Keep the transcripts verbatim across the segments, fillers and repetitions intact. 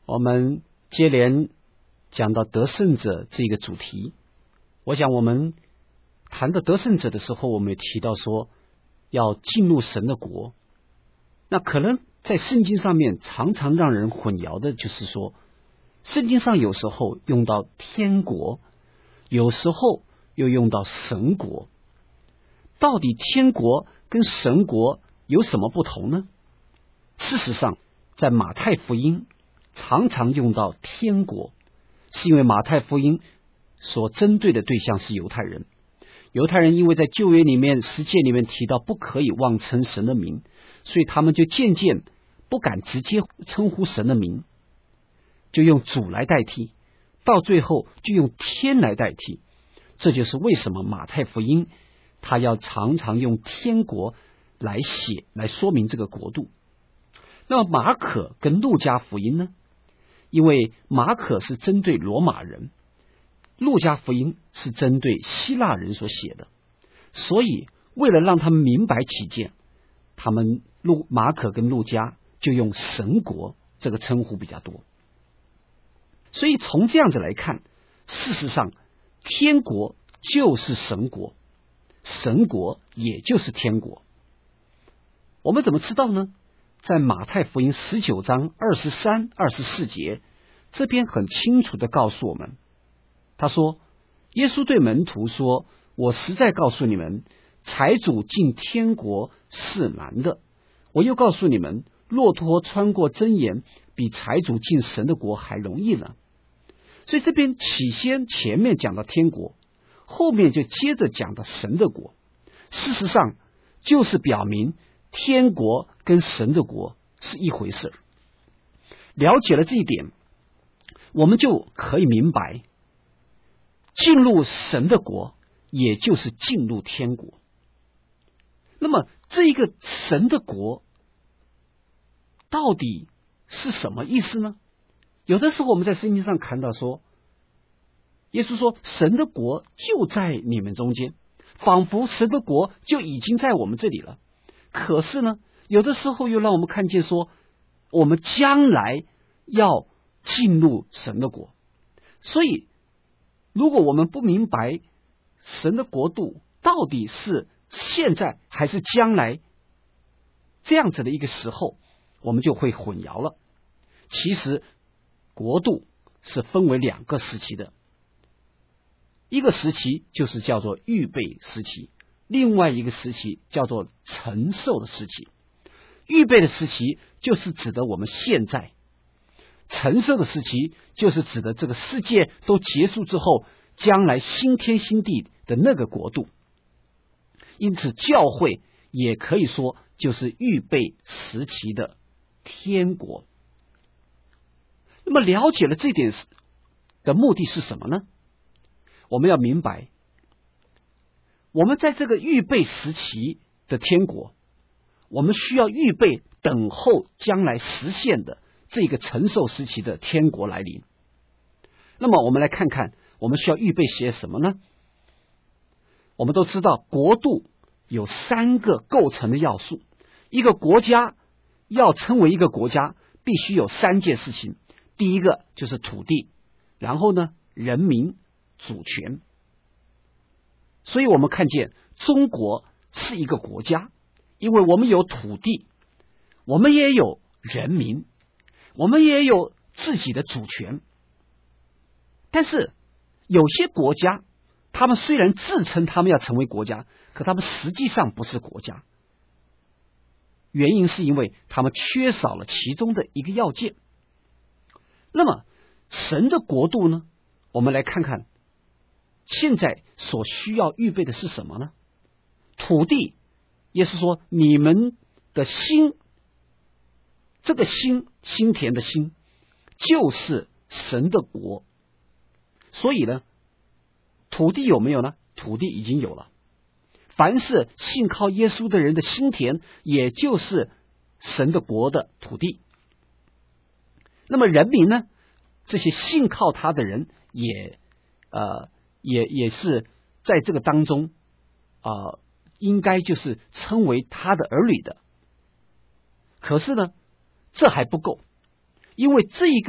我们接连讲到得胜者这个主题，我想我们谈到得胜者的时候，我们也提到说要进入神的国。那可能在圣经上面常常让人混淆的就是说，圣经上有时候用到天国，有时候又用到神国。到底天国跟神国有什么不同呢？事实上，在马太福音常常用到天国，是因为马太福音所针对的对象是犹太人。犹太人因为在旧约里面十诫里面提到不可以妄称神的名，所以他们就渐渐不敢直接称呼神的名，就用主来代替，到最后就用天来代替。这就是为什么马太福音他要常常用天国来写，来说明这个国度。那么马可跟路加福音呢？因为马可是针对罗马人，路加福音是针对希腊人所写的，所以为了让他们明白起见，他们路马可跟路加就用神国这个称呼比较多。所以从这样子来看，事实上天国就是神国，神国也就是天国。我们怎么知道呢？在马太福音十九章二十三、二十四节，这边很清楚的告诉我们，他说，耶稣对门徒说，我实在告诉你们，财主进天国是难的。我又告诉你们，骆驼穿过针眼，比财主进神的国还容易呢。所以这边起先前面讲到天国，后面就接着讲到神的国，事实上就是表明天国跟神的国是一回事。了解了这一点，我们就可以明白，进入神的国也就是进入天国。那么这一个神的国到底是什么意思呢？有的时候我们在圣经上看到说，耶稣说神的国就在你们中间，仿佛神的国就已经在我们这里了。可是呢，有的时候又让我们看见说，我们将来要进入神的国。所以如果我们不明白神的国度到底是现在还是将来这样子的一个时候，我们就会混淆了。其实国度是分为两个时期的，一个时期就是叫做预备时期，另外一个时期叫做承受的时期。预备的时期就是指的我们现在，承受的时期就是指的这个世界都结束之后，将来新天新地的那个国度。因此教会也可以说就是预备时期的天国。那么了解了这点的目的是什么呢？我们要明白，我们在这个预备时期的天国，我们需要预备等候将来实现的这个承受时期的天国来临。那么我们来看看我们需要预备些什么呢？我们都知道国度有三个构成的要素，一个国家要称为一个国家，必须有三件事情。第一个就是土地，然后呢，人民、主权。所以我们看见中国是一个国家，因为我们有土地，我们也有人民，我们也有自己的主权。但是有些国家，他们虽然自称他们要成为国家，可他们实际上不是国家。原因是因为他们缺少了其中的一个要件。那么神的国度呢？我们来看看现在所需要预备的是什么呢？土地，也是说你们的心，这个心，心田的心，就是神的国。所以呢，土地有没有呢？土地已经有了。凡是信靠耶稣的人的心田，也就是神的国的土地。那么人民呢？这些信靠他的人也呃也也是在这个当中啊、呃，应该就是称为他的儿女的。可是呢，这还不够，因为这一个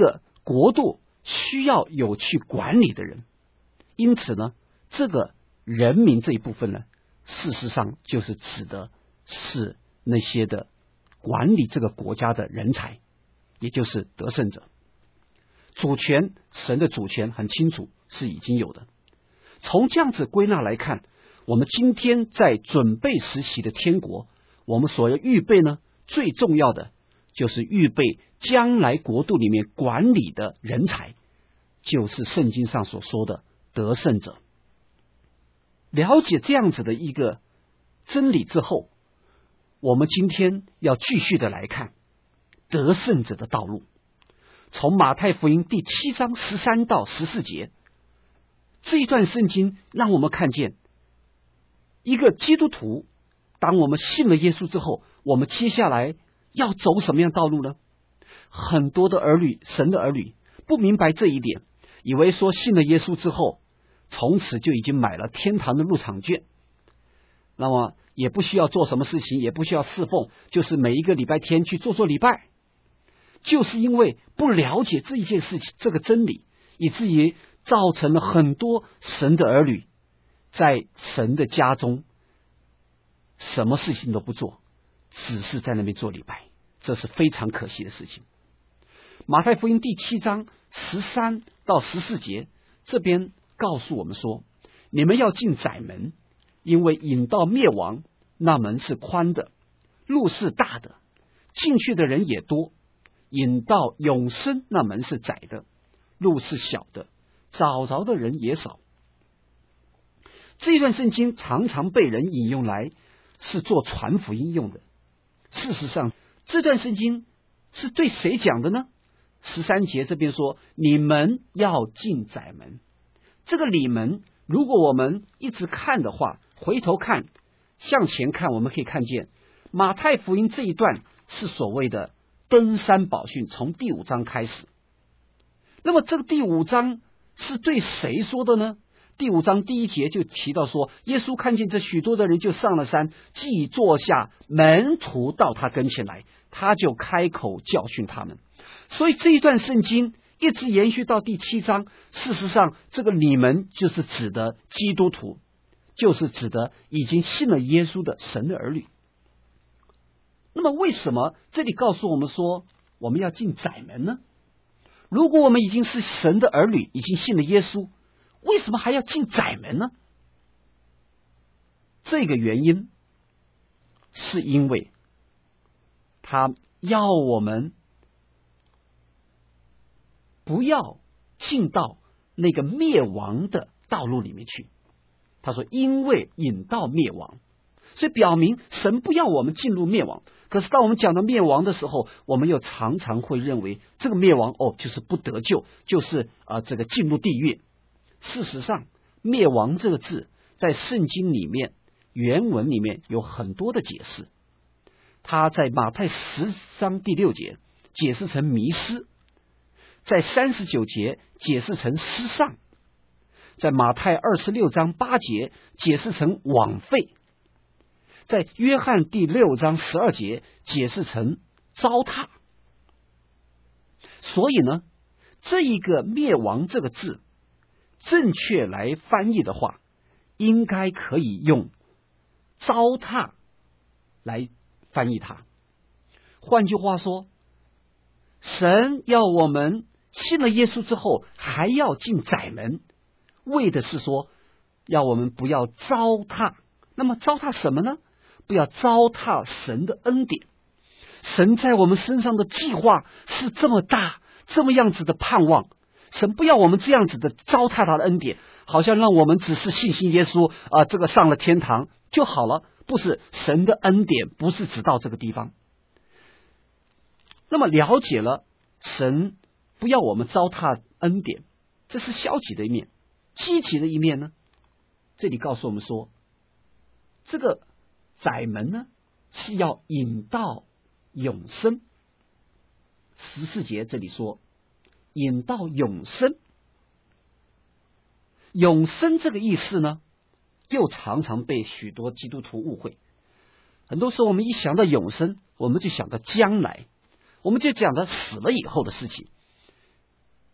国度需要有去管理的人，因此呢，这个人民这一部分呢，事实上就是指的是那些的管理这个国家的人才，也就是得胜者。主权，神的主权很清楚，是已经有的。从这样子归纳来看，我们今天在准备时期的天国，我们所要预备呢，最重要的就是预备将来国度里面管理的人才，就是圣经上所说的得胜者。了解这样子的一个真理之后，我们今天要继续的来看得胜者的道路。从马太福音第七章十三到十四节，这一段圣经让我们看见一个基督徒，当我们信了耶稣之后，我们接下来要走什么样的道路呢？很多的儿女，神的儿女不明白这一点，以为说信了耶稣之后，从此就已经买了天堂的入场券，那么也不需要做什么事情，也不需要侍奉，就是每一个礼拜天去做做礼拜。就是因为不了解这一件事情，这个真理，以至于造成了很多神的儿女在神的家中什么事情都不做，只是在那边做礼拜，这是非常可惜的事情。马太福音第七章十三到十四节，这边告诉我们说，你们要进窄门，因为引到灭亡，那门是宽的，路是大的，进去的人也多；引到永生，那门是窄的，路是小的，找着的人也少。这一段圣经常常被人引用来是做传福音用的。事实上，这段圣经是对谁讲的呢？十三节这边说，你们要进窄门。这个里门，如果我们一直看的话，回头看，向前看，我们可以看见马太福音这一段是所谓的登山宝训，从第五章开始。那么这个第五章是对谁说的呢？第五章第一节就提到说，耶稣看见这许多的人，就上了山，既坐下，门徒到他跟前来，他就开口教训他们。所以这一段圣经一直延续到第七章，事实上这个你们就是指的基督徒，就是指的已经信了耶稣的神的儿女。那么为什么这里告诉我们说我们要进窄门呢？如果我们已经是神的儿女，已经信了耶稣，为什么还要进窄门呢？这个原因是因为他要我们不要进到那个灭亡的道路里面去。他说因为引到灭亡，所以表明神不要我们进入灭亡。可是当我们讲到灭亡的时候，我们又常常会认为这个灭亡哦，就是不得救，就是啊、呃、这个进入地狱。事实上，灭亡这个字在圣经里面原文里面有很多的解释。他在马太十章第六节解释成迷失，在三十九节解释成失丧，在马太二十六章八节解释成枉费，在约翰第六章十二节解释成糟蹋。所以呢，这一个灭亡这个字正确来翻译的话，应该可以用糟蹋来翻译它。换句话说，神要我们信了耶稣之后还要进窄门，为的是说要我们不要糟蹋。那么糟蹋什么呢？不要糟蹋神的恩典。神在我们身上的计划是这么大，这么样子的盼望，神不要我们这样子的糟蹋他的恩典，好像让我们只是信心耶稣啊、呃，这个上了天堂就好了。不是，神的恩典不是只到这个地方。那么了解了神不要我们糟蹋恩典，这是消极的一面。积极的一面呢，这里告诉我们说，这个窄门呢是要引到永生。十四节这里说引到永生，永生这个意思呢又常常被许多基督徒误会。很多时候我们一想到永生，我们就想到将来，我们就讲到死了以后的事情。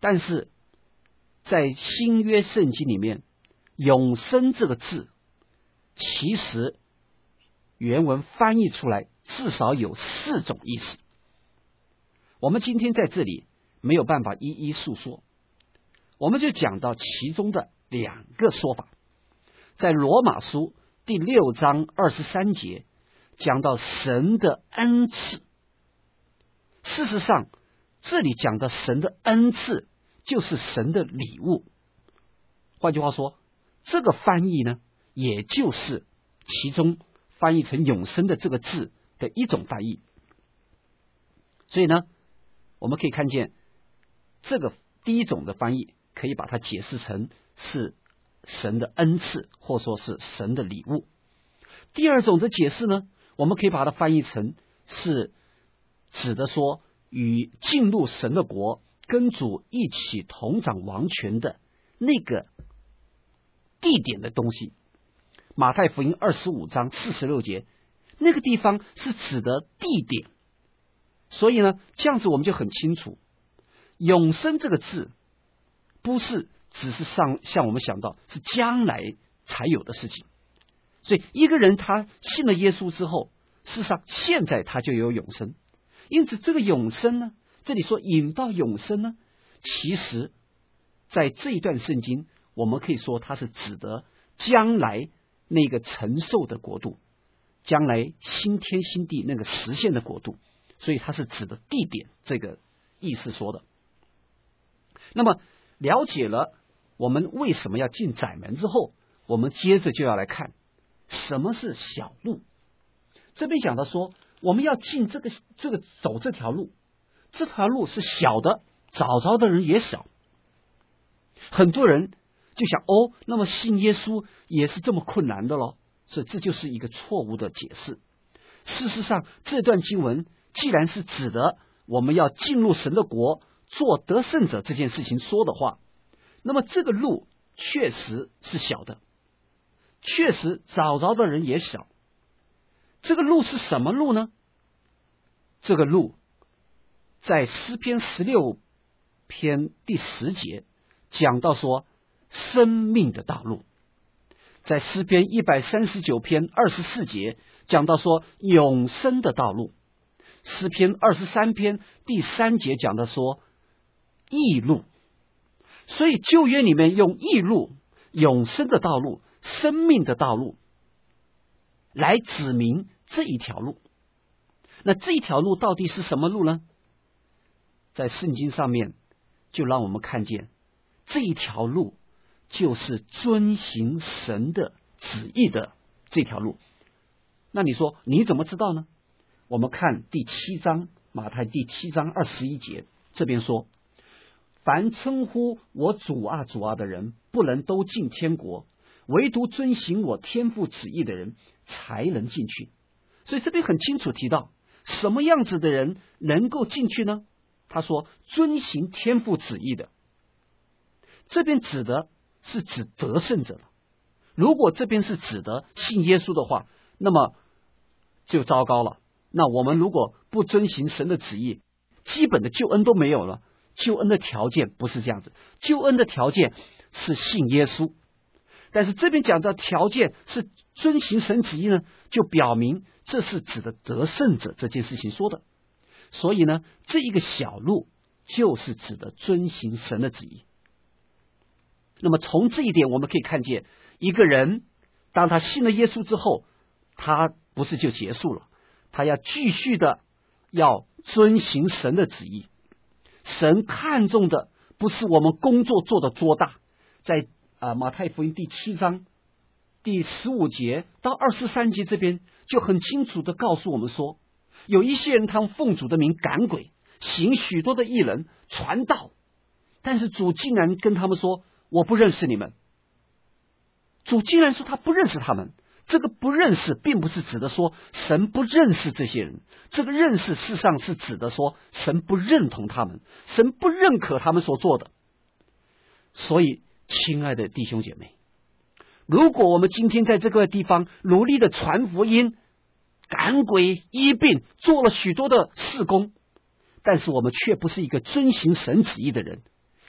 但是在新约圣经里面，永生这个字其实原文翻译出来至少有四种意思，我们今天在这里没有办法一一述说，我们就讲到其中的两个说法。在罗马书第六章二十三节讲到神的恩赐，事实上这里讲的神的恩赐就是神的礼物，换句话说，这个翻译呢也就是其中翻译成永生的这个字的一种翻译。所以呢我们可以看见这个第一种的翻译可以把它解释成是神的恩赐，或说是神的礼物。第二种的解释呢，我们可以把它翻译成是指的说与进入神的国跟主一起同掌王权的那个地点的东西。马太福音二十五章四十六节，那个地方是指的地点。所以呢，这样子我们就很清楚，永生这个字不是只是上像我们想到是将来才有的事情。所以一个人他信了耶稣之后，事实上现在他就有永生。因此这个永生呢，这里说引到永生呢，其实在这一段圣经我们可以说它是指的将来那个承受的国度，将来新天新地那个实现的国度，所以它是指的地点这个意思说的。那么了解了我们为什么要进窄门之后，我们接着就要来看什么是小路。这边讲到说我们要进这个这个走这条路，这条路是小的，找着的人也小。很多人就想哦，那么信耶稣也是这么困难的咯，所以这就是一个错误的解释。事实上这段经文既然是指的我们要进入神的国做得胜者这件事情说的话，那么这个路确实是小的，确实找着的人也小。这个路是什么路呢？这个路在诗篇十六篇第十节讲到说生命的道路，在诗篇一百三十九篇二十四节讲到说永生的道路，诗篇二十三篇第三节讲到说义路。所以旧约里面用义路、永生的道路、生命的道路来指明这一条路。那这一条路到底是什么路呢？在圣经上面就让我们看见这一条路就是遵行神的旨意的这条路。那你说你怎么知道呢？我们看第七章，马太第七章二十一节，这边说凡称呼我主啊主啊的人，不能都进天国，唯独遵行我天父旨意的人才能进去。所以这边很清楚提到什么样子的人能够进去呢？他说遵行天父旨意的，这边指的是指得胜者了。如果这边是指的信耶稣的话，那么就糟糕了。那我们如果不遵行神的旨意，基本的救恩都没有了。救恩的条件不是这样子，救恩的条件是信耶稣，但是这边讲的条件是遵行神旨意呢，就表明这是指的得胜者这件事情说的。所以呢，这一个小路就是指的遵行神的旨意。那么从这一点我们可以看见，一个人当他信了耶稣之后，他不是就结束了，他要继续的要遵行神的旨意。神看重的不是我们工作做的多大，在啊马太福音第七章第十五节到二十三节这边就很清楚的告诉我们说，有一些人他们奉主的名赶鬼，行许多的异能，传道，但是主竟然跟他们说我不认识你们。主竟然说他不认识他们。这个不认识并不是指的说神不认识这些人，这个认识事实上是指的说神不认同他们，神不认可他们所做的。所以亲爱的弟兄姐妹，如果我们今天在这个地方努力的传福音，赶鬼医病，做了许多的事工，但是我们却不是一个遵行神旨意的人，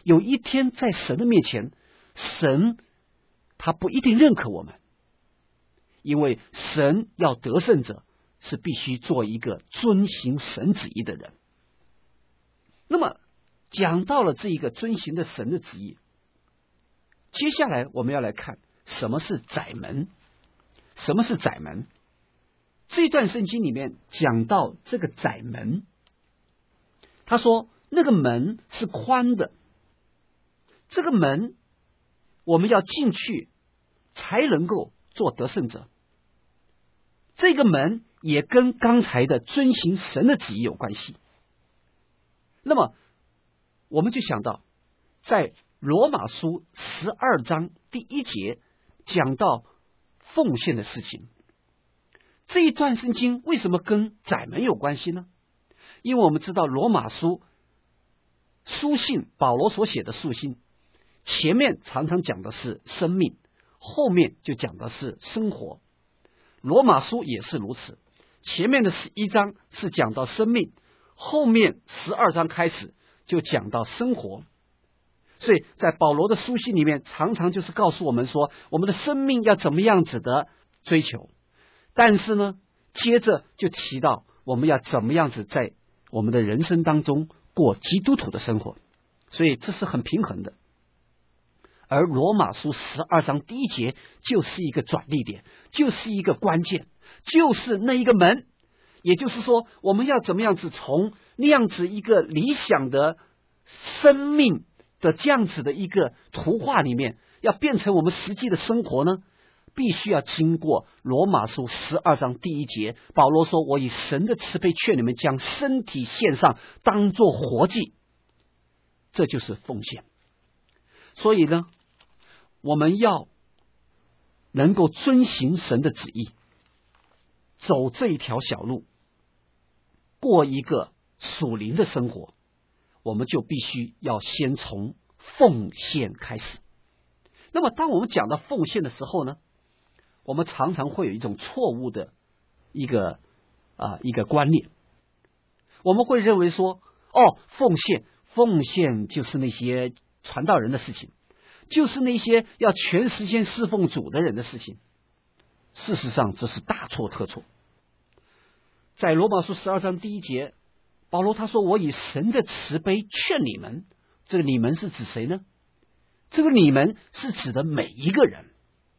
有一天在神的面前，神他不一定认可我们，因为神要得胜者是必须做一个遵行神旨意的人。那么讲到了这一个遵行的神的旨意，接下来我们要来看什么是窄门。什么是窄门？这段圣经里面讲到这个窄门，他说那个门是宽的，这个门我们要进去才能够做得胜者。这个门也跟刚才的遵行神的旨意有关系。那么我们就想到在罗马书十二章第一节讲到奉献的事情，这一段圣经为什么跟窄门有关系呢？因为我们知道罗马书书信，保罗所写的书信前面常常讲的是生命，后面就讲的是生活。罗马书也是如此，前面的十一章是讲到生命，后面十二章开始就讲到生活。所以在保罗的书信里面常常就是告诉我们说，我们的生命要怎么样子的追求，但是呢接着就提到我们要怎么样子在我们的人生当中过基督徒的生活，所以这是很平衡的。而罗马书十二章第一节就是一个转捩点，就是一个关键，就是那一个门。也就是说我们要怎么样子从那样子一个理想的生命的这样子的一个图画里面，要变成我们实际的生活呢，必须要经过罗马书十二章第一节，保罗说我以神的慈悲劝你们将身体献上当作活祭，这就是奉献。所以呢我们要能够遵行神的旨意，走这一条小路，过一个属灵的生活，我们就必须要先从奉献开始。那么当我们讲到奉献的时候呢，我们常常会有一种错误的一个啊一个观念，我们会认为说，哦，奉献奉献就是那些传道人的事情，就是那些要全时间侍奉主的人的事情。事实上这是大错特错。在罗马书十二章第一节，保罗他说我以神的慈悲劝你们，这个你们是指谁呢？这个你们是指的每一个人，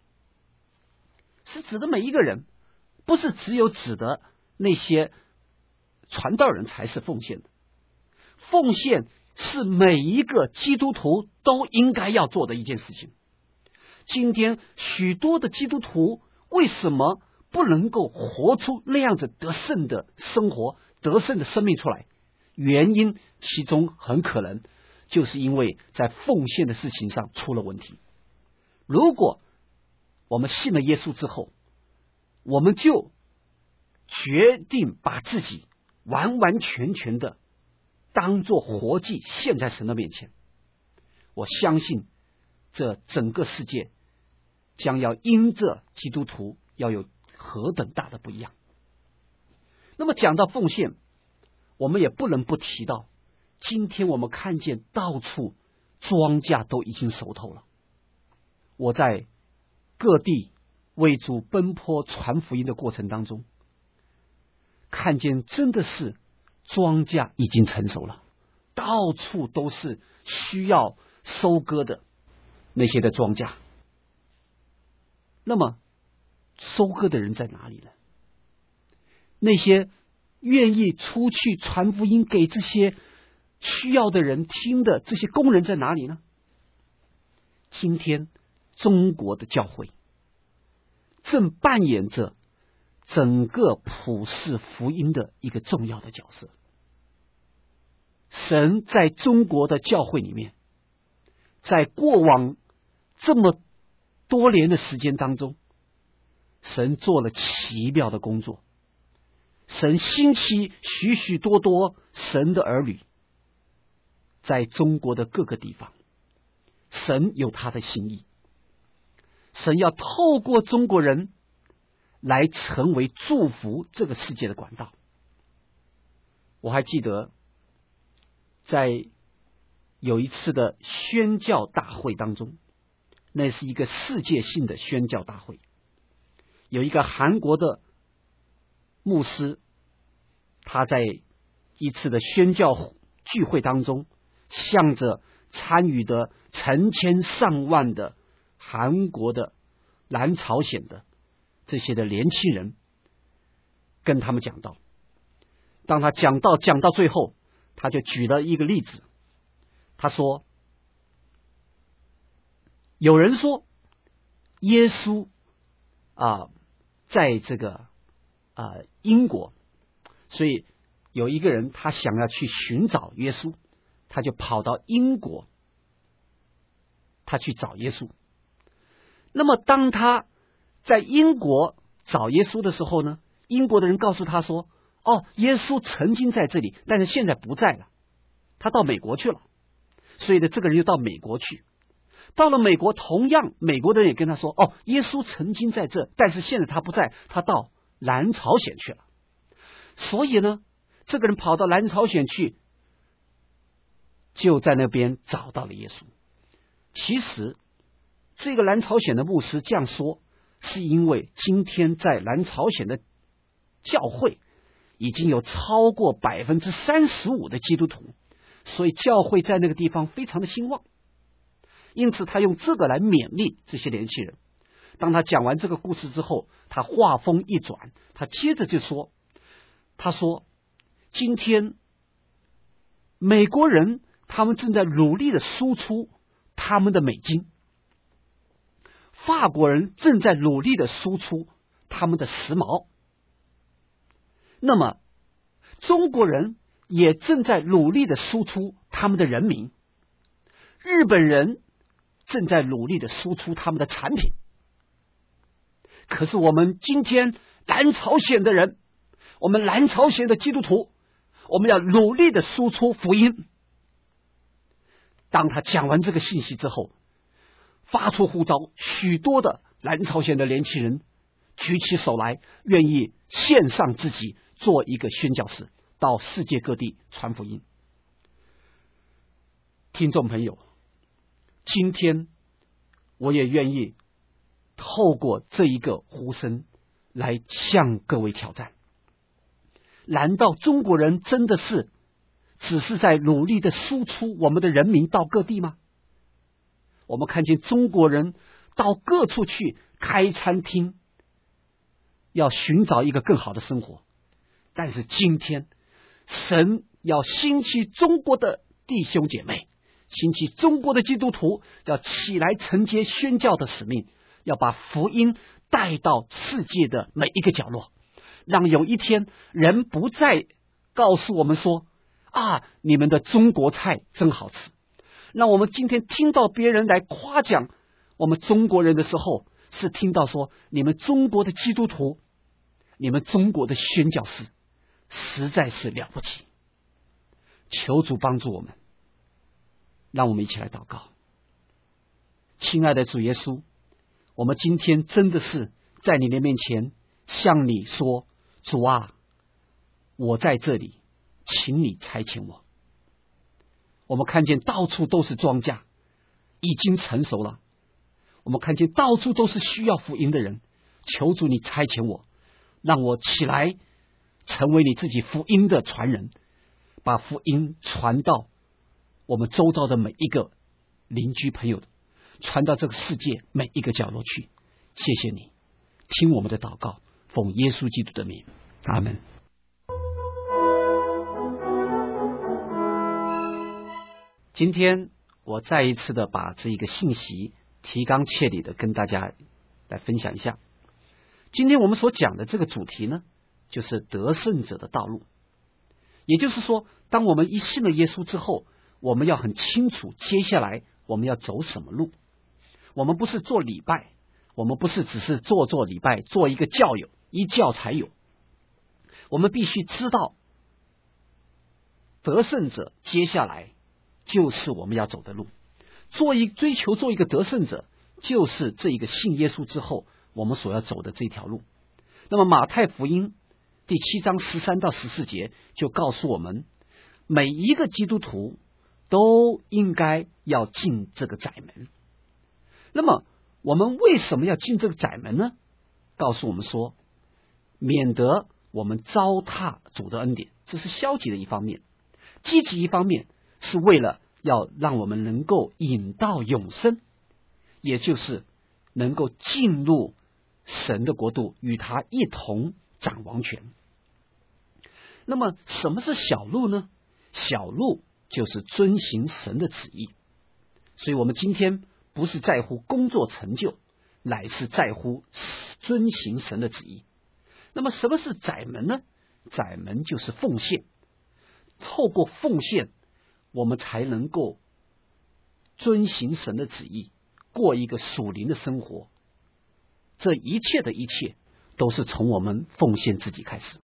是指的每一个人，不是只有指的那些传道人才是奉献的。奉献是每一个基督徒都应该要做的一件事情。今天许多的基督徒为什么不能够活出那样子得胜的生活，得胜的生命出来？原因其中很可能就是因为在奉献的事情上出了问题。如果我们信了耶稣之后，我们就决定把自己完完全全的当作活祭献在神的面前，我相信这整个世界将要因着基督徒要有何等大的不一样。那么讲到奉献，我们也不能不提到，今天我们看见到处庄稼都已经熟透了。我在各地为主奔波传福音的过程当中，看见真的是庄稼已经成熟了，到处都是需要收割的那些的庄稼。那么收割的人在哪里呢？那些愿意出去传福音给这些需要的人听的这些工人在哪里呢？今天中国的教会正扮演着整个普世福音的一个重要的角色。神在中国的教会里面，在过往这么多年的时间当中，神做了奇妙的工作。神兴起许许多多神的儿女，在中国的各个地方，神有他的心意，神要透过中国人来成为祝福这个世界的管道。我还记得在有一次的宣教大会当中，那是一个世界性的宣教大会，有一个韩国的牧师，他在一次的宣教聚会当中，向着参与的成千上万的韩国的南朝鲜的这些的年轻人，跟他们讲道。当他讲到讲到最后，他就举了一个例子，他说，有人说耶稣啊，在这个啊英国，所以有一个人他想要去寻找耶稣，他就跑到英国，他去找耶稣。那么当他在英国找耶稣的时候呢，英国的人告诉他说，哦，耶稣曾经在这里，但是现在不在了，他到美国去了。所以呢，这个人就到美国去。到了美国，同样美国的人也跟他说，哦，耶稣曾经在这，但是现在他不在，他到南朝鲜去了。所以呢，这个人跑到南朝鲜去，就在那边找到了耶稣。其实这个南朝鲜的牧师这样说，是因为今天在南朝鲜的教会已经有超过百分之三十五的基督徒，所以教会在那个地方非常的兴旺。因此他用这个来勉励这些年轻人。当他讲完这个故事之后，他话锋一转，他接着就说，他说今天美国人他们正在努力的输出他们的美金，法国人正在努力的输出他们的时髦，那么中国人也正在努力的输出他们的人民，日本人正在努力的输出他们的产品。可是我们今天南朝鲜的人，我们南朝鲜的基督徒，我们要努力的输出福音。当他讲完这个信息之后，发出呼召，许多的南朝鲜的年轻人举起手来，愿意献上自己做一个宣教士，到世界各地传福音。听众朋友，今天我也愿意透过这一个呼声来向各位挑战。难道中国人真的是只是在努力的输出我们的人民到各地吗？我们看见中国人到各处去开餐厅，要寻找一个更好的生活。但是今天神要兴起中国的弟兄姐妹，兴起中国的基督徒，要起来承接宣教的使命，要把福音带到世界的每一个角落，让有一天人不再告诉我们说，啊，你们的中国菜真好吃。那我们今天听到别人来夸奖我们中国人的时候，是听到说，你们中国的基督徒，你们中国的宣教士实在是了不起。求主帮助我们，让我们一起来祷告。亲爱的主耶稣，我们今天真的是在你的面前向你说，主啊，我在这里，请你差遣我。我们看见到处都是庄稼，已经成熟了。我们看见到处都是需要福音的人，求主你差遣我，让我起来成为你自己福音的传人，把福音传到我们周遭的每一个邻居朋友，传到这个世界每一个角落去。谢谢你，听我们的祷告，奉耶稣基督的名，阿们。今天我再一次的把这一个信息提纲挈领的跟大家来分享一下。今天我们所讲的这个主题呢，就是得胜者的道路。也就是说，当我们一信了耶稣之后，我们要很清楚接下来我们要走什么路。我们不是做礼拜，我们不是只是做做礼拜，做一个教友，一教才有。我们必须知道得胜者接下来就是我们要走的路。做一追求做一个得胜者，就是这一个信耶稣之后我们所要走的这条路。那么马太福音第七章十三到十四节就告诉我们，每一个基督徒都应该要进这个窄门。那么我们为什么要进这个窄门呢？告诉我们说，免得我们糟蹋主的恩典，这是消极的一方面。积极一方面是为了要让我们能够引到永生，也就是能够进入神的国度，与他一同掌王权。那么什么是小路呢？小路就是遵行神的旨意。所以我们今天不是在乎工作成就，乃是在乎遵行神的旨意。那么什么是窄门呢？窄门就是奉献，透过奉献我们才能够遵行神的旨意，过一个属灵的生活。这一切的一切都是从我们奉献自己开始。